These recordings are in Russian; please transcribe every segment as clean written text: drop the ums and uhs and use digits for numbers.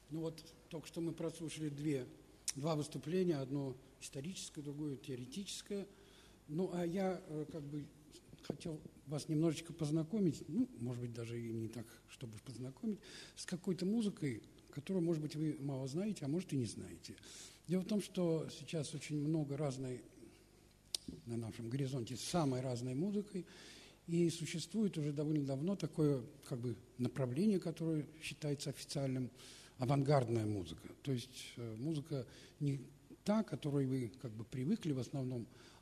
Ну вот только что мы прослушали два выступления, одно историческое, другое теоретическое. Ну а я как бы хотел вас немножечко познакомить, ну, может быть, даже и не так, чтобы познакомить, с какой-то музыкой, которую, может быть, вы мало знаете, а может и не знаете. Дело в том, что сейчас очень много разной на нашем горизонте самой разной музыкой, и существует уже довольно давно такое как бы направление, которое считается официальным, авангардная музыка. То есть музыка не та, к которой вы как бы привыкли в основном,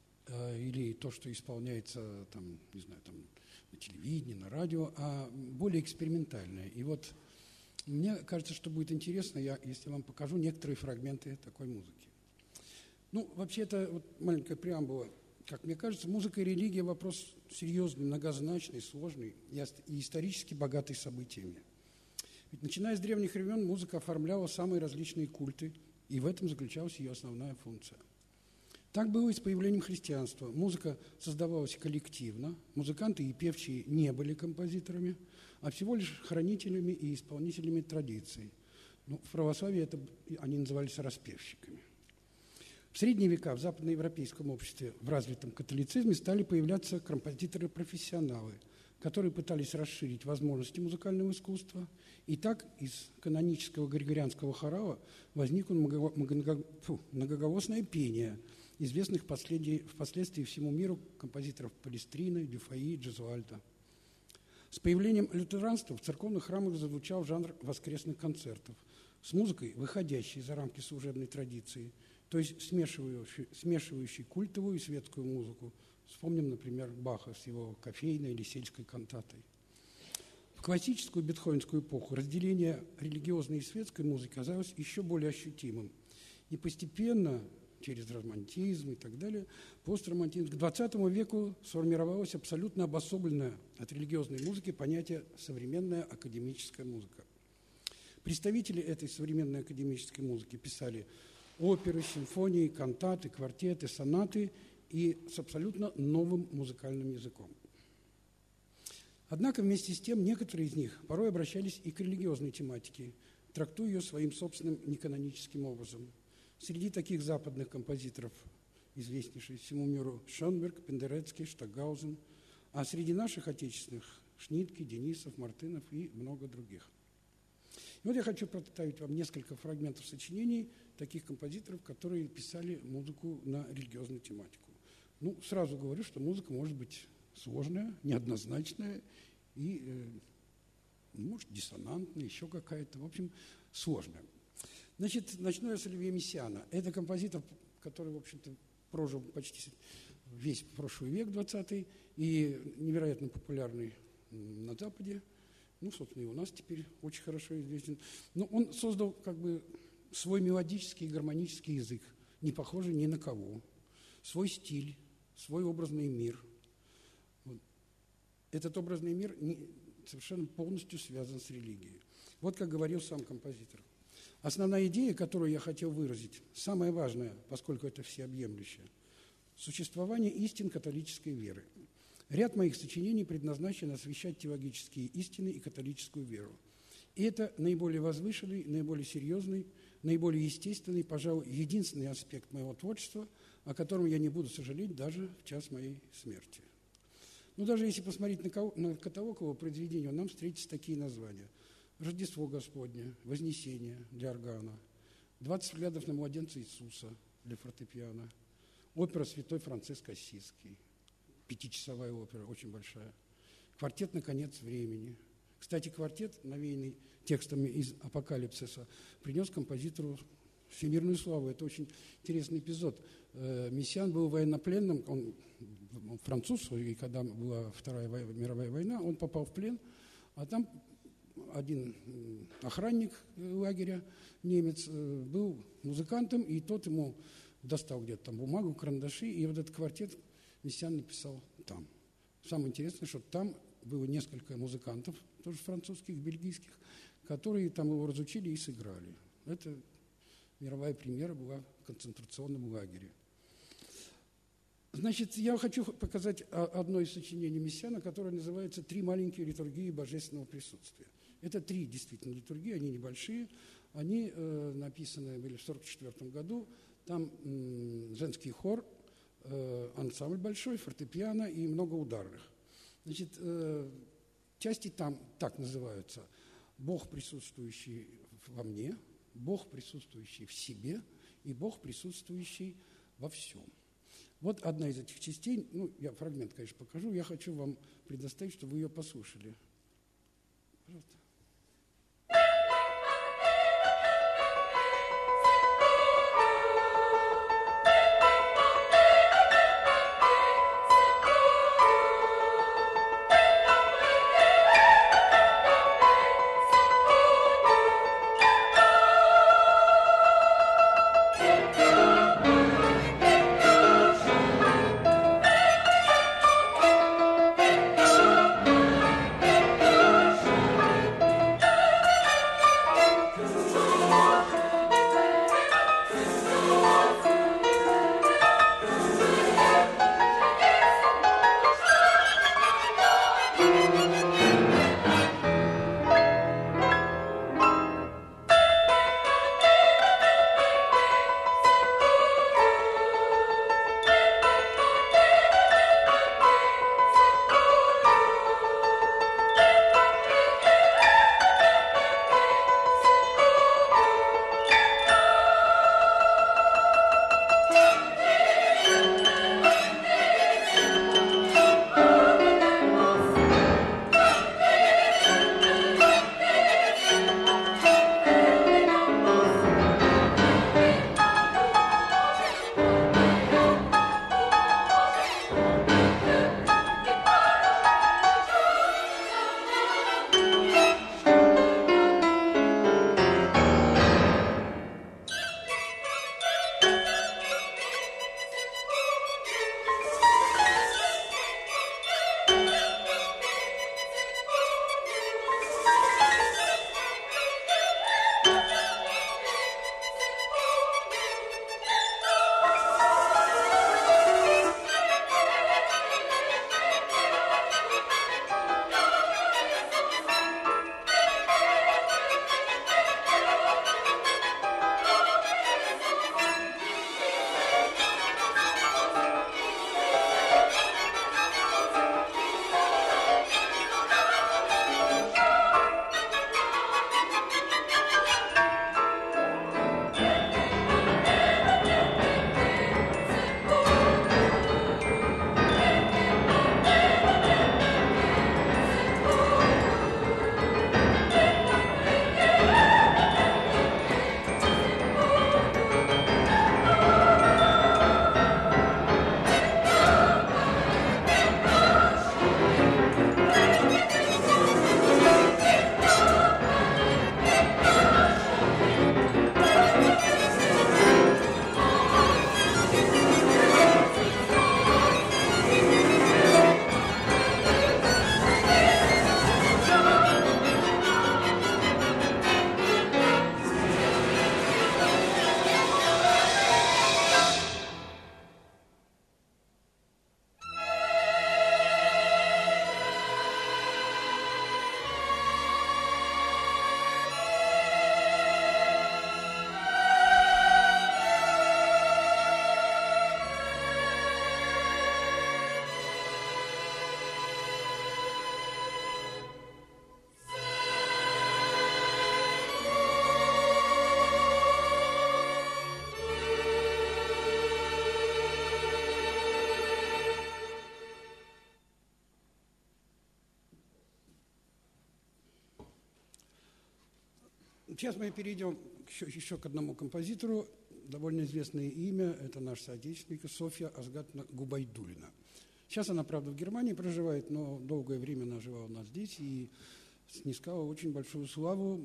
или то, что исполняется там, не знаю, там, на телевидении, на радио, а более экспериментальная. И вот мне кажется, что будет интересно, если вам покажу некоторые фрагменты такой музыки. Ну, вообще, это вот маленькая преамбула. Как мне кажется, музыка и религия – вопрос серьезный, многозначный, сложный и исторически богатый событиями. Ведь начиная с древних времен музыка оформляла самые различные культы, и в этом заключалась ее основная функция. Так было и с появлением христианства. Музыка создавалась коллективно, музыканты и певчие не были композиторами, а всего лишь хранителями и исполнителями традиций. Ну, в православии они назывались распевщиками. В средние века в западноевропейском обществе, в развитом католицизме, стали появляться композиторы-профессионалы, которые пытались расширить возможности музыкального искусства. И так из канонического григорианского хорала возникло многоголосное пение известных впоследствии всему миру композиторов Палестрины, Дюфаи, Джезуальда. С появлением лютеранства в церковных храмах зазвучал жанр воскресных концертов с музыкой, выходящей за рамки служебной традиции, то есть смешивающий культовую и светскую музыку. Вспомним, например, Баха с его кофейной или сельской кантатой. В классическую бетховенскую эпоху разделение религиозной и светской музыки казалось еще более ощутимым. И постепенно, через романтизм и так далее, постромантизм, к XX веку сформировалось абсолютно обособленное от религиозной музыки понятие «современная академическая музыка». Представители этой современной академической музыки писали оперы, симфонии, кантаты, квартеты, сонаты и с абсолютно новым музыкальным языком. Однако вместе с тем некоторые из них порой обращались и к религиозной тематике, трактуя ее своим собственным неканоническим образом. Среди таких западных композиторов известнейший всему миру Шонберг, Пендерецкий, Штокгаузен, а среди наших отечественных Шнитке, Денисов, Мартынов и много других. И вот я хочу представить вам несколько фрагментов сочинений таких композиторов, которые писали музыку на религиозную тематику. Ну, сразу говорю, что музыка может быть сложная, неоднозначная и, может, диссонантная, еще какая-то, в общем, сложная. Значит, начну я с Оливье Мессиана. Это композитор, который, в общем-то, прожил почти весь прошлый век, 20-й, и невероятно популярный на Западе. Ну, собственно, и у нас теперь очень хорошо известен. Но он создал как бы свой мелодический и гармонический язык, не похожий ни на кого, свой стиль, свой образный мир. Вот. Этот образный мир совершенно полностью связан с религией. Вот как говорил сам композитор. Основная идея, которую я хотел выразить, самая важная, поскольку это всеобъемлющее, существование истин католической веры. Ряд моих сочинений предназначен освещать теологические истины и католическую веру. И это наиболее возвышенный, наиболее серьезный, наиболее естественный, пожалуй, единственный аспект моего творчества, о котором я не буду сожалеть даже в час моей смерти. Но даже если посмотреть на каталог его произведений, нам встретятся такие названия: «Рождество Господне», «Вознесение» для органа, «20 взглядов на младенца Иисуса» для фортепиано, опера «Святой Франциск Ассизский», 5-часовая опера, очень большая, квартет «На конец времени». Кстати, квартет, навеянный текстами из «Апокалипсиса», принес композитору всемирную славу. Это очень интересный эпизод. Мессиан был военнопленным, он француз, и когда была Вторая мировая война, он попал в плен, а там один охранник лагеря, немец, был музыкантом, и тот ему достал где-то там бумагу, карандаши, и вот этот квартет Мессиан написал там. Самое интересное, что там было несколько музыкантов, тоже французских, бельгийских, которые там его разучили и сыграли. Это мировая премьера была в концентрационном лагере. Значит, я хочу показать одно из сочинений Мессиана, которое называется «Три маленькие литургии божественного присутствия». Это 3 действительно литургии, они небольшие. Они написаны были в 1944 году. Там женский хор, ансамбль большой, фортепиано и много ударных. Значит, части там так называются: Бог, присутствующий во мне, Бог, присутствующий в себе, и Бог, присутствующий во всем. Вот одна из этих частей, я фрагмент, конечно, покажу, я хочу вам предоставить, чтобы вы ее послушали. Пожалуйста. Сейчас мы перейдем еще к одному композитору, довольно известное имя, это наш соотечественник Софья Азгатовна Губайдуллина. Сейчас она, правда, в Германии проживает, но долгое время она жила у нас здесь и снискала очень большую славу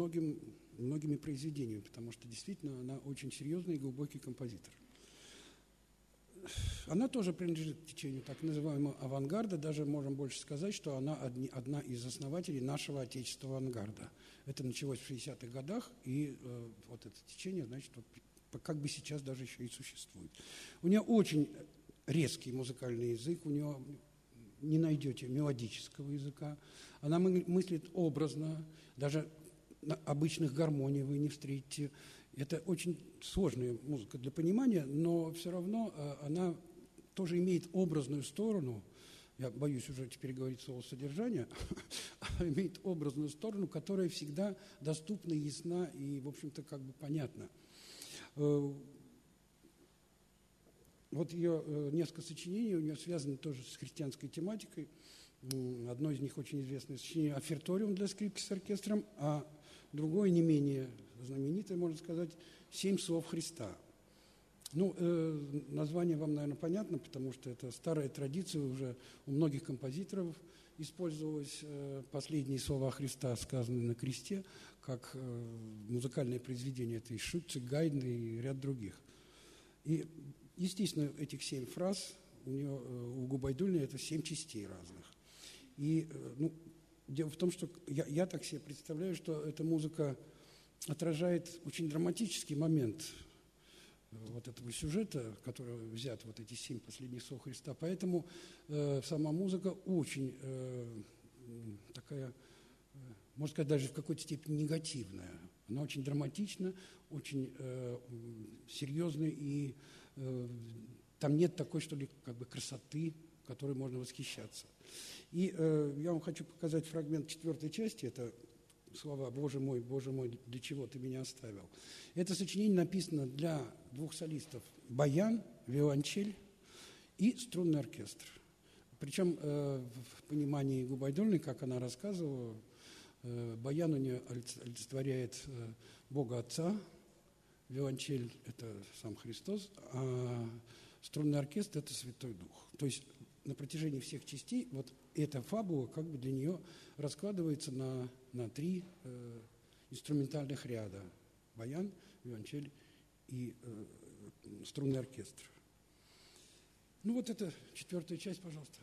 многими произведениями, потому что действительно она очень серьезный и глубокий композитор. Она тоже принадлежит к течению так называемого авангарда, даже можем больше сказать, что она одна из основателей нашего отечественного авангарда. Это началось в 60-х годах, и вот это течение, значит, вот, как бы сейчас даже еще и существует. У нее очень резкий музыкальный язык, у нее не найдете мелодического языка, она мыслит образно, даже обычных гармоний вы не встретите. Это очень сложная музыка для понимания, но все равно она тоже имеет образную сторону. Я боюсь уже теперь говорить слово «содержание», имеет образную сторону, которая всегда доступна, ясна и, в общем-то, как бы понятна. Вот ее несколько сочинений у нее связаны тоже с христианской тематикой. Одно из них очень известное сочинение «Оферториум» для скрипки с оркестром, а другое, не менее знаменитое, можно сказать, «Семь слов Христа». Ну, название вам, наверное, понятно, потому что это старая традиция, уже у многих композиторов использовалось последние слова Христа, сказанные на кресте, как музыкальное произведение. Это и Шутце, Гайден и ряд других. И, естественно, этих 7 фраз у Губайдуллина это 7 частей разных. И дело в том, что я так себе представляю, что эта музыка отражает очень драматический момент вот этого сюжета, который взят вот эти 7 последних слов Христа. Поэтому сама музыка очень такая, можно сказать, даже в какой-то степени негативная. Она очень драматична, очень серьезная, и там нет такой, что ли, как бы красоты, которой можно восхищаться. И я вам хочу показать фрагмент 4 части, это слова Боже мой, для чего ты меня оставил». Это сочинение написано для 2 солистов – баян, виолончель и струнный оркестр. Причем в понимании Губайдуллиной, как она рассказывала, баян у нее олицетворяет Бога Отца, виолончель – это сам Христос, а струнный оркестр – это Святой Дух. То есть на протяжении всех частей вот эта фабула как бы для нее раскладывается на 3 инструментальных ряда – баян, виолончель и струнный оркестр. Ну вот это 4 часть, пожалуйста.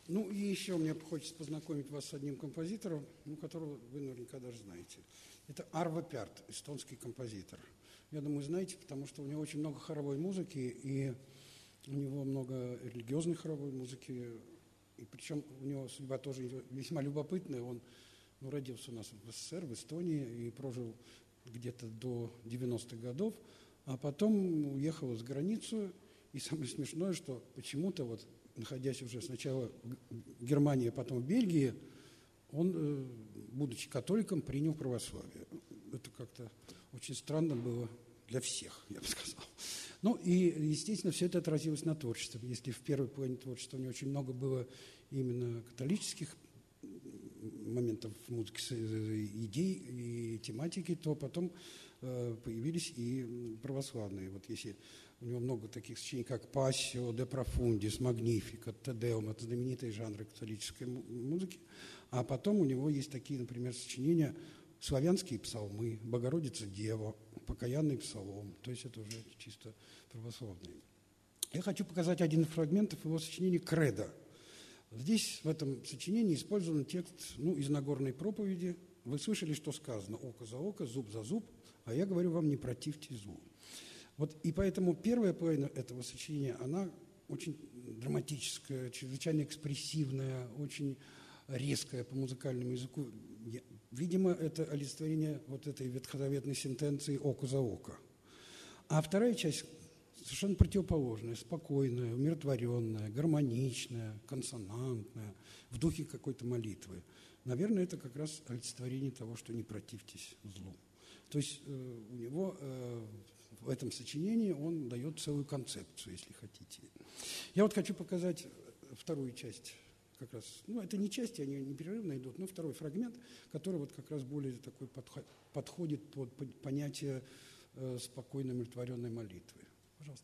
Ну и еще мне хочется познакомить вас с одним композитором, ну, которого вы наверняка даже знаете. Это Арво Пярт, эстонский композитор. Я думаю, знаете, потому что у него очень много хоровой музыки, и у него много религиозной хоровой музыки, и причем у него судьба тоже весьма любопытная. Он родился у нас в СССР, в Эстонии, и прожил где-то до 90-х годов, а потом уехал за границу. И самое смешное, что почему-то, вот, находясь уже сначала в Германии, а потом в Бельгии, он, будучи католиком, принял православие. Это как-то очень странно было для всех, я бы сказал. Ну и, естественно, все это отразилось на творчестве. Если в первой половине творчества у него очень много было именно католических моментов музыки, идей и тематики, то потом появились и православные. Вот если у него много таких сочинений, как «Пассио», «De Profundis», «Magnificat», «Te Deum», это знаменитые жанры католической музыки. А потом у него есть такие, например, сочинения «Славянские псалмы», «Богородица Дева», «Покаянный псалом». То есть это уже чисто православные. Я хочу показать один из фрагментов его сочинения «Кредо». Здесь, в этом сочинении, использован текст из Нагорной проповеди. Вы слышали, что сказано: «Око за око, зуб за зуб», а я говорю вам: «Не противьте злу». Вот, и поэтому первая половина этого сочинения, она очень драматическая, чрезвычайно экспрессивная, очень резкая по музыкальному языку. Видимо, это олицетворение вот этой ветхозаветной сентенции «око за око». А вторая часть совершенно противоположная, спокойная, умиротворенная, гармоничная, консонантная, в духе какой-то молитвы. Наверное, это как раз олицетворение того, что не противьтесь злу. То есть у него в этом сочинении он дает целую концепцию, если хотите. Я вот хочу показать вторую часть как раз. Это не части, они непрерывно идут, но второй фрагмент, который вот как раз более такой подходит под понятие спокойной, умиротворенной молитвы. Пожалуйста.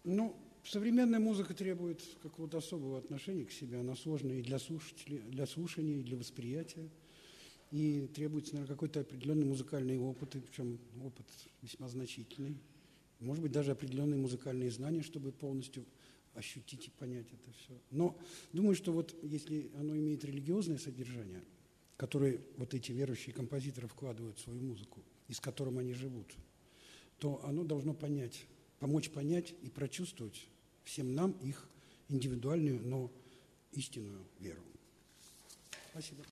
Ну, современная музыка требует какого-то особого отношения к себе. Она сложная и для слушателей, для слушания, и для восприятия. И требуется, наверное, какой-то определенный музыкальный опыт, и причем опыт весьма значительный. Может быть, даже определенные музыкальные знания, чтобы полностью ощутить и понять это все. Но думаю, что вот если оно имеет религиозное содержание, которое вот эти верующие композиторы вкладывают в свою музыку, и с которым они живут, то оно должно помочь понять и прочувствовать всем нам их индивидуальную, но истинную веру. Спасибо.